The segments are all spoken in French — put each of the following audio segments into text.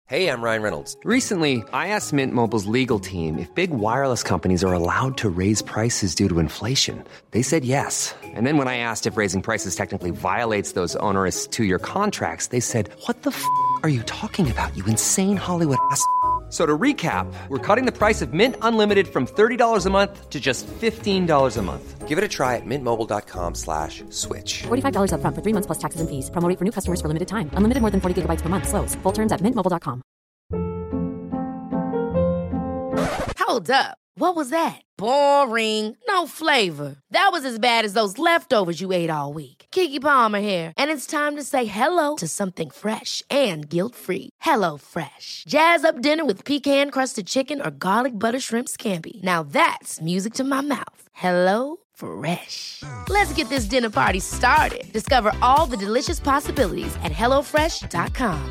Hey, I'm Ryan Reynolds. Recently, I asked Mint Mobile's legal team if big wireless companies are allowed to raise prices due to inflation. They said yes. And then when I asked if raising prices technically violates those onerous two-year contracts, they said, "What the f*** are you talking about, you insane Hollywood ass?" So to recap, we're cutting the price of Mint Unlimited from $30 a month to just $15 a month. Give it a try at mintmobile.com/switch. $45 up front for 3 months plus taxes and fees. Promo rate for new customers for limited time. Unlimited more than 40 gigabytes per month. Slows full terms at mintmobile.com. Hold up. What was that? Boring. No flavor. That was as bad as those leftovers you ate all week. Keke Palmer here, and it's time to say hello to something fresh and guilt-free. Hello Fresh. Jazz up dinner with pecan-crusted chicken or garlic butter shrimp scampi. Now that's music to my mouth. Hello Fresh. Let's get this dinner party started. Discover all the delicious possibilities at hellofresh.com.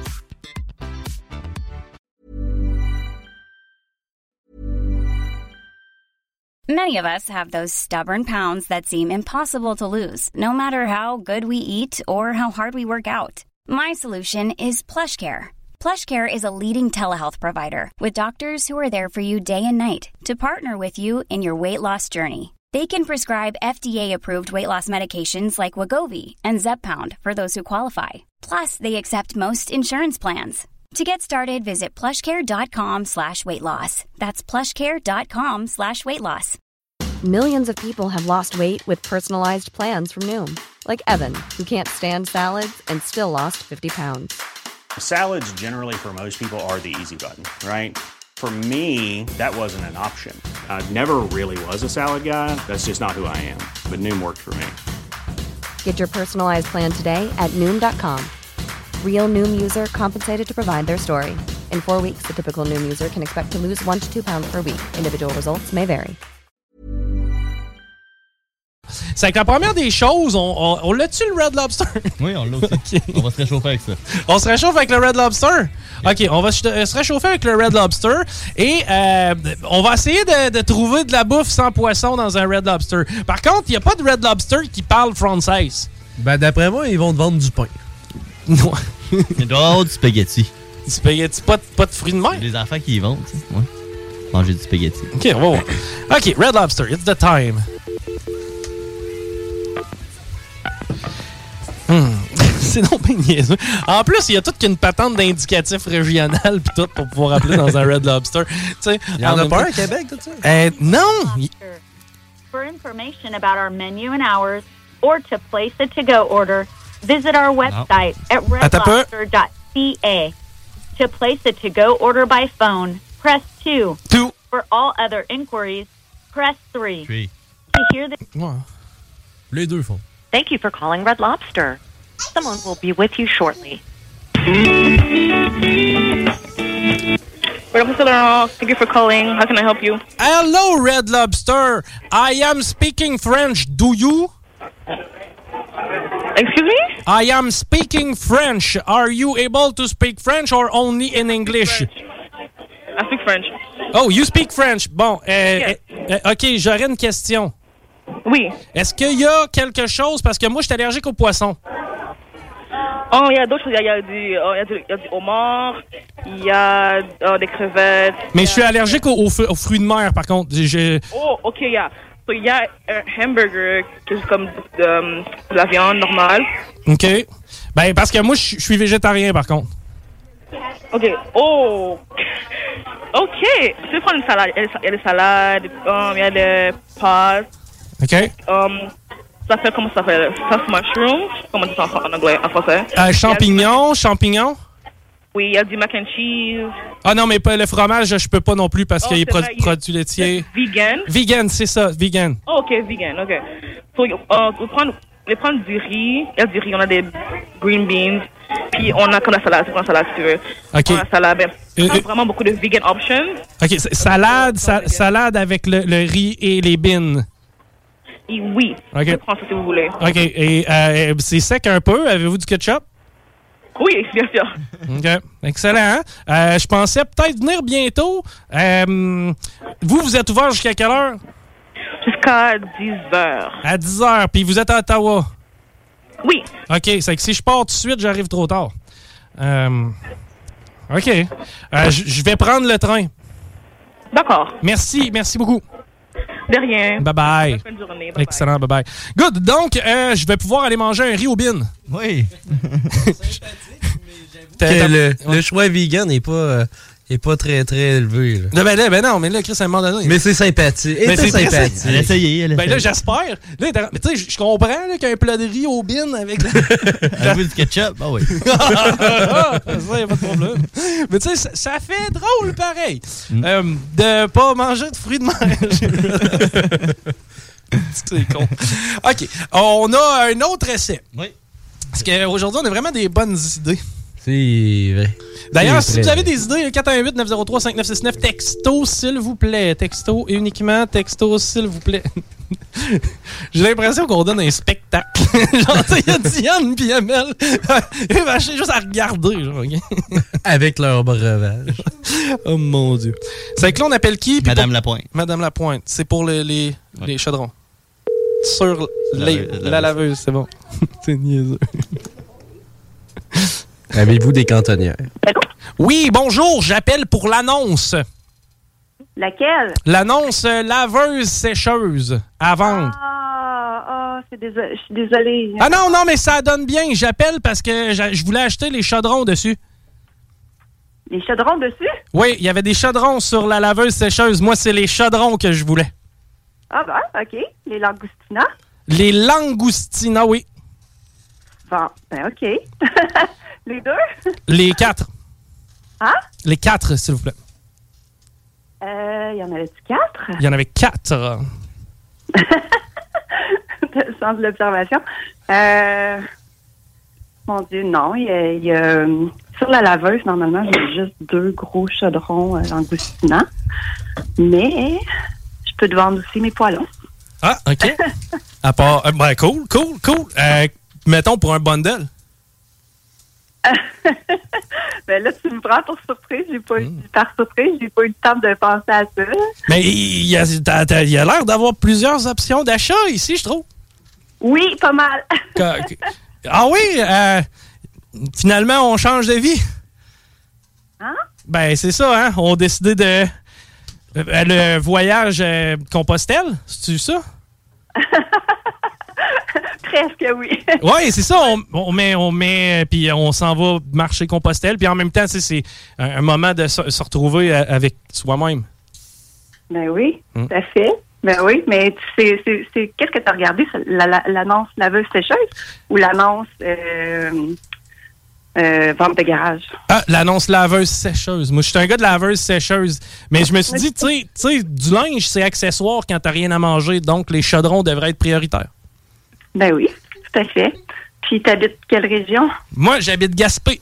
Many of us have those stubborn pounds that seem impossible to lose, no matter how good we eat or how hard we work out. My solution is PlushCare. PlushCare is a leading telehealth provider with doctors who are there for you day and night to partner with you in your weight loss journey. They can prescribe FDA-approved weight loss medications like Wegovy and Zepbound for those who qualify. Plus, they accept most insurance plans. To get started, visit plushcare.com/weightloss. That's plushcare.com/weightloss. Millions of people have lost weight with personalized plans from Noom. Like Evan, who can't stand salads and still lost 50 pounds. Salads generally for most people are the easy button, right? For me, that wasn't an option. I never really was a salad guy. That's just not who I am. But Noom worked for me. Get your personalized plan today at Noom.com. Real Noom user compensated to provide their story. In 4 weeks, the typical Noom user can expect to lose 1 to 2 pounds per week. Individual results may vary. C'est que la première des choses, on l'a-tu le Red Lobster? Oui, on l'a aussi. Okay. On va se réchauffer avec ça. On se réchauffe avec le Red Lobster? OK, on va se réchauffer avec le Red Lobster et on va essayer de trouver de la bouffe sans poisson dans un Red Lobster. Par contre, il n'y a pas de Red Lobster qui parle française. Ben, d'après moi, ils vont te vendre du pain. Non. Il doit y avoir du spaghetti. Du spaghetti, pas de fruits de mer? Les enfants qui y vont, tu sais. Ouais. Manger du spaghetti. OK, on va voir. OK, Red Lobster, it's the time. C'est donc bien niaiseux. En plus, il y a toute qu'une patente d'indicatif régional pis tout pour pouvoir appeler dans un Red Lobster. Il y en a pas un à Québec, tout ça? Non! For information about our menu and hours, or to place a to-go order, visit our website at redlobster.ca. To place a to-go order by phone, press 2. For all other inquiries, press 3. To hear the... Les deux font. Thank you for calling Red Lobster. Someone will be with you shortly. Thank you for calling. How can I help you? Hello, Red Lobster. I am speaking French. Do you? Excuse me? I am speaking French. Are you able to speak French or only in English? I speak French. Oh, you speak French. Bon, OK, j'aurais une question. Oui. Est-ce qu'il y a quelque chose, parce que moi, je suis allergique aux poissons. Oh, il y a d'autres choses. Il y a du homard, il y a des crevettes. Mais je suis allergique aux fruits de mer, par contre. Oh, OK, yeah. So, il y a un hamburger qui est comme de la viande normale. OK. Ben, parce que moi, je suis végétarien, par contre. OK. Oh! OK. Tu peux prendre une salade. Il y a des salades, il y a des pâtes. OK. Ça s'appelle, comment ça s'appelle? Stuffed mushroom. Comment on dit ça en anglais, en français? Champignons. Oui, il y a du mac and cheese. Ah non, mais le fromage, je peux pas non plus parce qu'il y a des produits laitiers. Vegan? Vegan, c'est ça, vegan. Oh, OK, vegan, OK. So, on va prendre du riz. Il y a du riz, on a des green beans. Puis on a comme la salade, si tu veux. OK. On a la salade. On a vraiment beaucoup de vegan options. OK, salade avec le riz et les beans. Et oui, okay. Je prends ça si vous voulez. OK, et c'est sec un peu. Avez-vous du ketchup? Oui, bien sûr. OK, excellent. Je pensais peut-être venir bientôt. Vous êtes ouvert jusqu'à quelle heure? Jusqu'à 10h. À 10h, puis vous êtes à Ottawa? Oui. OK, c'est que si je pars tout de suite, j'arrive trop tard. OK. Je vais prendre le train. D'accord. Merci beaucoup. De rien. Bye-bye. Bonne journée. Bye-bye. Excellent, bye-bye. Good. Donc, je vais pouvoir aller manger un riz au bin. Oui. Le choix vegan n'est pas très, très élevé. Là. Ben non, mais là, Chris, à un moment donné... Mais c'est sympathique. Mais c'est sympathique. Elle a essayé. Ben là, j'espère. Là, mais tu sais, je comprends là, qu'un plat de riz au bin avec... Avec du ketchup, ah oui. Ça, y a pas de problème. Mais tu sais, ça fait drôle, pareil. De pas manger de fruits de mer. C'est con. OK. On a un autre essai. Oui. Parce qu'aujourd'hui, on a vraiment des bonnes idées. C'est vrai. D'ailleurs, si vous avez des idées, 418-903-5969, texto, s'il vous plaît. Texto et uniquement texto, s'il vous plaît. J'ai l'impression qu'on donne un spectacle. Genre, il y a Diane et Amel. J'ai juste à regarder. Genre, okay? Avec leur breuvage. Oh mon Dieu. C'est que là, on appelle qui? Madame Lapointe. Madame Lapointe. C'est pour les chaudrons. Sur la laveuse, c'est bon. C'est niaiseux. Avez-vous des cantonnières? Oui, bonjour, j'appelle pour l'annonce. Laquelle? L'annonce laveuse-sécheuse à vendre. Je suis désolée. Ah non, mais ça donne bien. J'appelle parce que je voulais acheter les chaudrons dessus. Les chaudrons dessus? Oui, il y avait des chaudrons sur la laveuse-sécheuse. Moi, c'est les chaudrons que je voulais. Ah ben, OK. Les langoustinas? Les langoustinas, oui. Bon, ben OK. Les deux? Les 4. Hein? Les 4, s'il vous plaît. Il y en avait-tu 4? Il y en avait 4. Le sens de l'observation. Mon Dieu, non. Il y a sur la laveuse, normalement, j'ai juste 2 gros chaudrons langoustinants. Mais je peux te vendre aussi mes poêlons. Ah, OK. À part... ben, cool. Mettons pour un bundle. Ben là, tu me prends pour surprise. Par surprise, j'ai pas eu le temps de penser à ça. Mais il y a l'air d'avoir plusieurs options d'achat ici, je trouve. Oui, pas mal. Ah oui? Finalement, on change de vie. Hein? Ben, c'est ça, hein? On a décidé de... le voyage Compostelle, c'est-tu ça? Presque, oui. Oui, c'est ça. On met puis on s'en va marcher Compostelle. Puis en même temps, c'est un moment de se retrouver avec soi-même. Ben oui, tout à fait. Ben oui, mais c'est qu'est-ce que tu as regardé? L'annonce laveuse-sécheuse ou l'annonce vente de garage? Ah, l'annonce laveuse-sécheuse. Moi, je suis un gars de laveuse-sécheuse. Mais je me suis dit, tu sais, du linge, c'est accessoire quand t'as rien à manger. Donc, les chaudrons devraient être prioritaires. Ben oui, tout à fait. Puis, t'habites quelle région? Moi, j'habite Gaspé.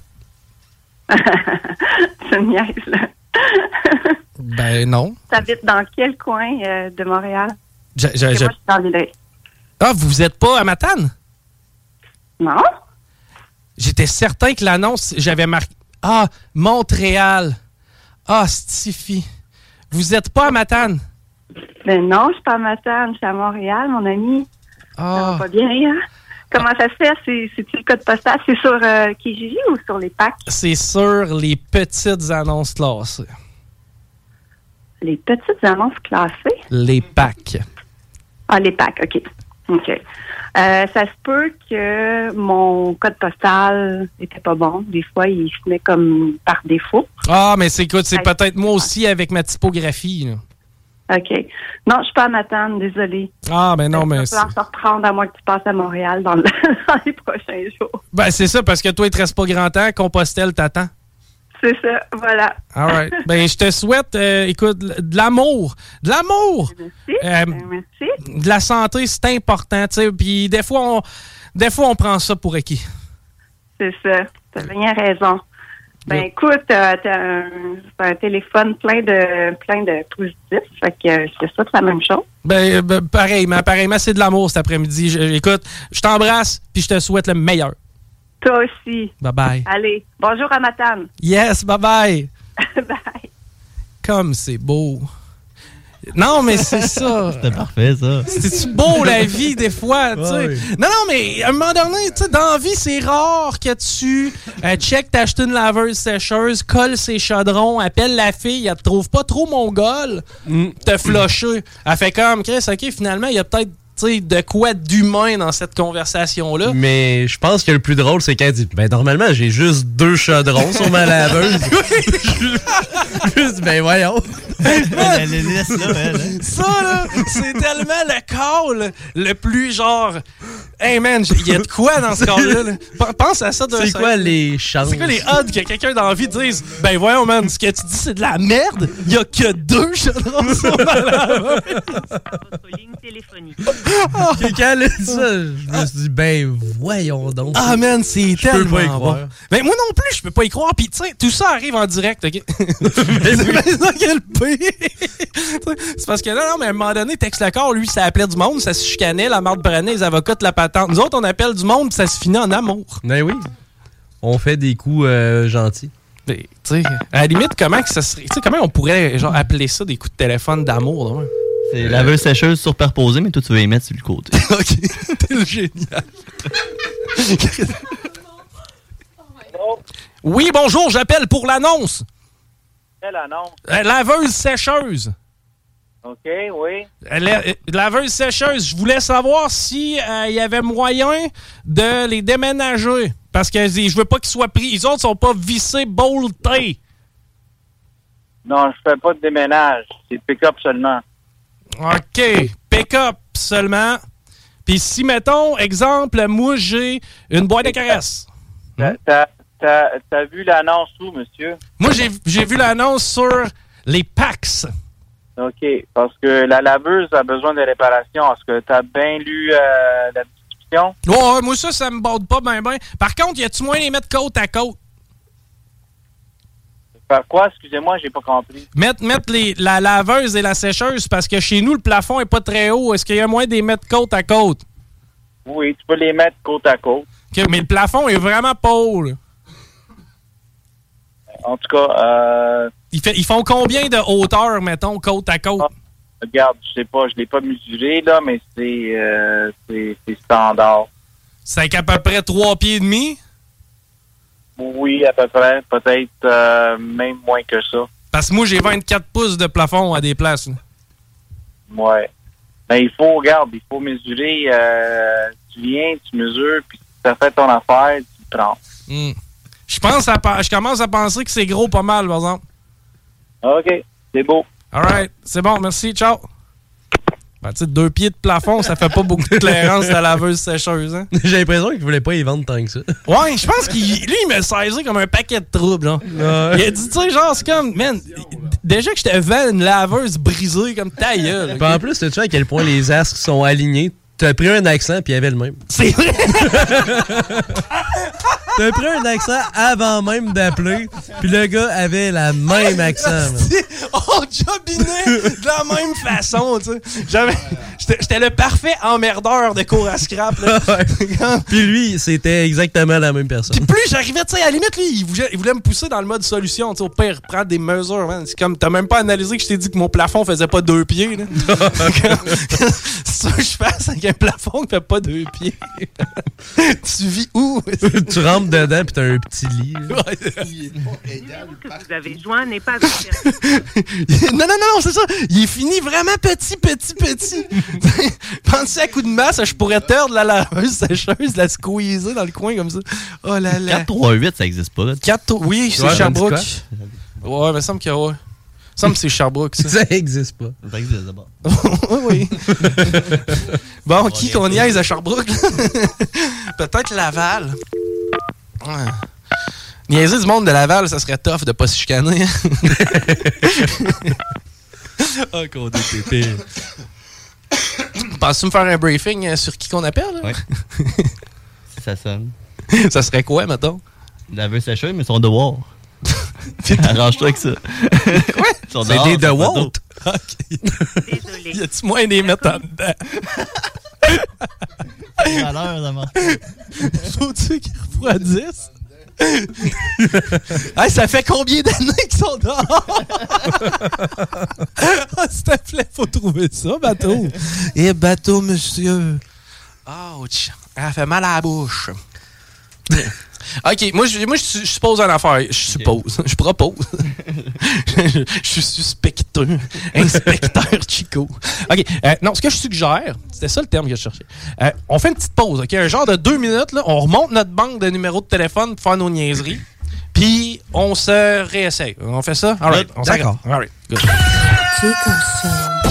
C'est une niaise, là. Ben non. T'habites dans quel coin de Montréal? Moi, je suis dans l'île. Ah, vous êtes pas à Matane? Non. J'étais certain que l'annonce, j'avais marqué... Ah, Montréal. Ah, Stifi. Vous êtes pas à Matane? Ben non, je suis pas à Matane. Je suis à Montréal, mon ami. Ah. Ça va pas bien, hein? Comment ça se fait? C'est-tu le code postal? C'est sur Kijiji ou sur les packs? C'est sur les petites annonces classées. Les petites annonces classées? Les packs. Ah, les packs, OK. Ça se peut que mon code postal était pas bon. Des fois, il se met comme par défaut. Ah, mais c'est peut-être moi aussi avec ma typographie, là. OK. Non, je suis pas à Matane, désolée. Ah, ben non, mais... Tu vas se reprendre à moins que tu passes à Montréal dans les prochains jours. Ben, c'est ça, parce que toi, il te reste pas grand temps. Compostelle t'attend. C'est ça, voilà. All right. Ben, je te souhaite, écoute, de l'amour. De l'amour! Merci. De la santé, c'est important, tu sais. Puis des fois, on prend ça pour acquis. C'est ça. T'as bien raison. Ben, écoute, t'as un téléphone plein de positifs. Fait que je te souhaite la même chose. Ben, pareillement, c'est de l'amour cet après-midi. Écoute, je t'embrasse, puis je te souhaite le meilleur. Toi aussi. Bye-bye. Allez, bonjour à Matane. Yes, bye-bye. Bye. Comme c'est beau. Non, mais c'est ça. C'était parfait, ça. C'est-tu beau, la vie, des fois, tu sais? Ouais. Non, mais à un moment donné, tu sais, dans la vie, c'est rare que tu check, t'achètes une laveuse sécheuse, colle ses chaudrons, appelle la fille, elle te trouve pas trop mongole, te flusher. Elle fait comme, Chris, OK, finalement, il y a peut-être de quoi d'humain dans cette conversation-là. Mais je pense que le plus drôle, c'est qu'elle dit ben normalement, j'ai juste 2 chaudrons sur ma laveuse. Juste, ben voyons. Elle les laisse là, elle. Hein? Ça, là, c'est tellement le call le plus genre. Hey man, il y a de quoi dans ce call-là? Là? Pense à ça. C'est quoi les chances? C'est quoi les odds que quelqu'un d'envie dise ben voyons, man, ce que tu dis, c'est de la merde? Il y a que 2 chaudrons sur ma laveuse. Votre ligne téléphonique. Quelqu'un a dit ça, je me suis dit, ben voyons donc. Ah man, c'est Je peux pas y tellement croire. bon. Ben moi non plus, je peux pas y croire. Puis tu sais, tout ça arrive en direct, OK? C'est ça quel pire. C'est parce que non, mais à un moment donné, texte le corps, lui, ça appelait du monde, ça se chicanait, la marde prenait, les avocats de la patente. Nous autres, on appelle du monde, puis ça se finit en amour. Ben oui. On fait des coups gentils. Tu sais, à la limite, comment que ça serait. Tu sais, comment on pourrait genre appeler ça des coups de téléphone d'amour, là? C'est laveuse sécheuse surperposée, mais toi, tu veux les mettre sur le côté. OK. T'es le génial. Oui, bonjour, j'appelle pour l'annonce. Quelle annonce? Laveuse sécheuse. OK, oui. Laveuse sécheuse, je voulais savoir si il y avait moyen de les déménager. Parce que je veux pas qu'ils soient pris. Les autres sont pas vissés, boltés. Non, je fais pas de déménage. C'est pick-up seulement. OK. Pick-up seulement. Puis si, mettons, exemple, moi, j'ai une boîte de caresses. T'as vu l'annonce où, monsieur? Moi, j'ai vu l'annonce sur les PAX. OK, parce que la laveuse a besoin de réparation. Est-ce que t'as bien lu la description? Ouais, moi, ça me borde pas bien. Par contre, y a-tu moyen de les mettre côte à côte? Par quoi? Excusez-moi, j'ai pas compris. Mettre la laveuse et la sécheuse, parce que chez nous, le plafond est pas très haut. Est-ce qu'il y a moyen de les mettre côte à côte? Oui, tu peux les mettre côte à côte. OK, mais le plafond est vraiment pas haut, là. En tout cas, Ils font combien de hauteur, mettons, côte à côte? regarde, je sais pas, je l'ai pas mesuré, là, mais c'est standard. C'est qu'à peu près 3 pieds et demi? Oui, à peu près. Peut-être même moins que ça. Parce que moi, j'ai 24 pouces de plafond à des places, là. Ouais. Ben, il faut mesurer. Tu viens, tu mesures, puis si ça fait ton affaire, tu le prends. Je commence à penser que c'est gros pas mal, par exemple. OK, c'est beau. All right, c'est bon, merci, ciao. Ben, tu sais, 2 pieds de plafond, ça fait pas beaucoup de clairance de la laveuse sécheuse, hein? J'ai l'impression qu'il voulait pas y vendre tant que ça. Ouais, je pense qu'il me saisait comme un paquet de troubles, genre. Il a dit, tu sais, genre, c'est comme, man, déjà que je te vends une laveuse brisée comme ta gueule. Puis en plus, tu sais à quel point les astres sont alignés. T'as pris un accent, puis il y avait le même. C'est vrai! T'as pris un accent avant même d'appeler, puis le gars avait la même accent. On jobinait de la même façon, tu sais. J'étais le parfait emmerdeur de cours à scrap, là. Puis lui, c'était exactement la même personne. Puis plus j'arrivais, tu sais, à la limite, lui, il voulait me pousser dans le mode solution, tu sais, au pire, prendre des mesures, man. C'est comme, t'as même pas analysé que je t'ai dit que mon plafond faisait pas 2 pieds, là. C'est ça que je fasse avec un plafond qui fait pas 2 pieds. Tu vis où? Tu rentres dedans, puis t'as un petit lit. Que vous avez joint n'est pas Non, c'est ça. Il est fini vraiment petit. Pensez à coup de masse, je pourrais tordre la laveuse sécheuse, la squeezer dans le coin comme ça. Oh là là. 438, ça existe pas, là. Oui, c'est Ouais, Sherbrooke. Ouais, mais il semble qu'il y a... Ouais. Il semble que c'est Sherbrooke, ça. Ça existe pas. Ça existe d'abord. Oui. Bon, qui qu'on niaise à Sherbrooke? Peut-être Laval. Ouais. Niaiser du monde de Laval, ça serait tough de pas se chicaner. Ah, qu'on est pire. Penses-tu me faire un briefing sur qui qu'on appelle? Oui. Ça sonne. Ça serait quoi, mettons? Laveuse sécheuse, mais ils sont dehors. Arrange-toi avec ça. Quoi? C'est des DeWalt? OK. Désolé. Y a-tu moyen de les mettre en dedans? Ça marche. Faut-tu qu'ils refroidissent? Hey, ça fait combien d'années qu'ils sont dehors? S'il te plaît, faut trouver ça, Bateau. Et Bateau, monsieur. Ouch. Elle fait mal à la bouche. OK, moi, je suppose en affaire. Je suppose. Je propose. Je suis suspecteur. Inspecteur Chico. OK. Non, ce que je suggère, c'était ça le terme que je cherchais. On fait une petite pause, OK? Un genre de 2 minutes, là. On remonte notre banque de numéros de téléphone pour faire nos niaiseries. Puis, on se réessaye. On fait ça? All right. D'accord. All right. Good. Chico Show.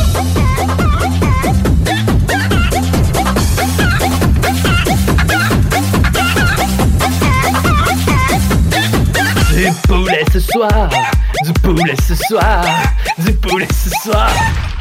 Du poulet ce soir, du poulet ce soir, du poulet ce soir.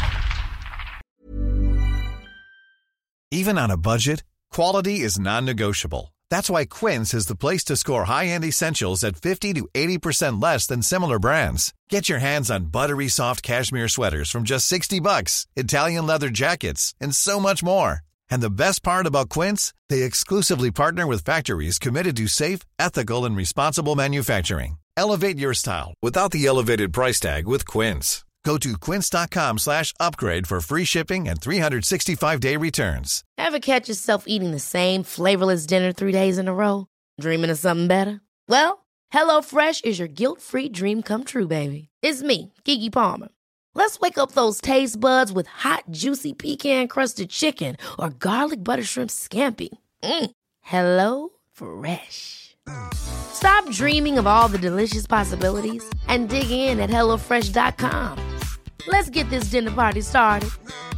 Even on a budget, quality is non-negotiable. That's why Quince is the place to score high-end essentials at 50 to 80% less than similar brands. Get your hands on buttery soft cashmere sweaters from just $60, Italian leather jackets, and so much more. And the best part about Quince, they exclusively partner with factories committed to safe, ethical, and responsible manufacturing. Elevate your style without the elevated price tag with Quince. Go to quince.com/upgrade for free shipping and 365-day returns. Ever catch yourself eating the same flavorless dinner 3 days in a row? Dreaming of something better? Well, HelloFresh is your guilt-free dream come true, baby. It's me, Keke Palmer. Let's wake up those taste buds with hot, juicy pecan-crusted chicken or garlic butter shrimp scampi. Hello Fresh. Stop dreaming of all the delicious possibilities and dig in at HelloFresh.com. Let's get this dinner party started.